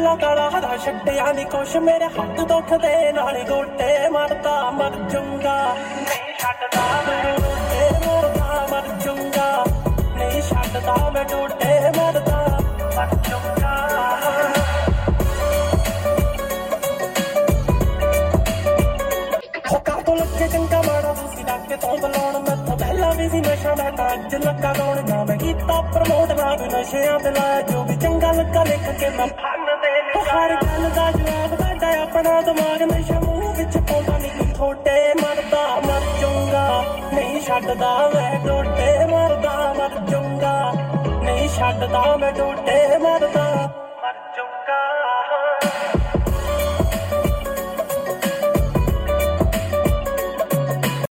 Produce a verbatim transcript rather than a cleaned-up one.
ਨੀਲਾ ਕਾਲਾ ਹਰਾ ਛੱਡਿਆ ਨੀ ਕੁਛ ਮੇਰੇ ਹੱਥ ਦੁੱਖ ਦੇ ਨਾਲ ਗੋਟੇ ਮਰਦਾ ਮਰ ਜੂੰਗਾ ਨਹੀਂ ਛੱਡਦਾ ਮੈਂ ਗੋਟੇ ਮਰਦਾ ਮਰ ਜੂੰਗਾ ਨਹੀਂ ਛੱਡਦਾ ਮੈਂ ਗੋਟੇ ਮਰਦਾ ਮਰ ਜੂੰਗਾ ਲੱਗੇ ਚੰਗਾ ਮਾੜਾ ਤੁਸੀਂ ਡਾਕੇ ਤੋਂ ਬੁਲਾਉਣ ਮੈਥੋਂ ਪਹਿਲਾਂ ਵੀ ਸੀ ਨਸ਼ਾ ਮੈਂ ਤਾਂ ਅੱਜ ਲੱਗਾ ਲਾਉਣ ਨਾ ਮੈਂ ਕੀਤਾ ਪ੍ਰਮੋਟ ਨਾ ਕੋਈ ਨਸ਼ਿਆਂ ਤੇ ਲਾਇਆ ਜੋ ਵੀ ਚੰਗਾ ਲੱਗਾ ਲਿਖ ਕੇ ਮੈਂ ਫਨ ਦੇ ਹਰ ਗੱਲ ਦਾ ਜਵਾਬ ਸਾਡਾ ਆਪਣਾ ਦਿਮਾਗ ਨਸ਼ਾ ਮੂੰਹ ਵਿੱਚ ਪਾਉਂਦਾ ਨਹੀਂ ਕੋਈ ਥੋਟੇ ਮਰਦਾ ਮਰ ਜੂੰਗਾ ਨਹੀਂ ਛੱਡਦਾ ਮੈਂ ਟੋਟੇ ਮਰਦਾ ਮਰ ਜੂੰਗਾ ਨਹੀਂ ਛੱਡਦਾ ਮੈਂ ਟੋਟੇ ਮਰਦਾ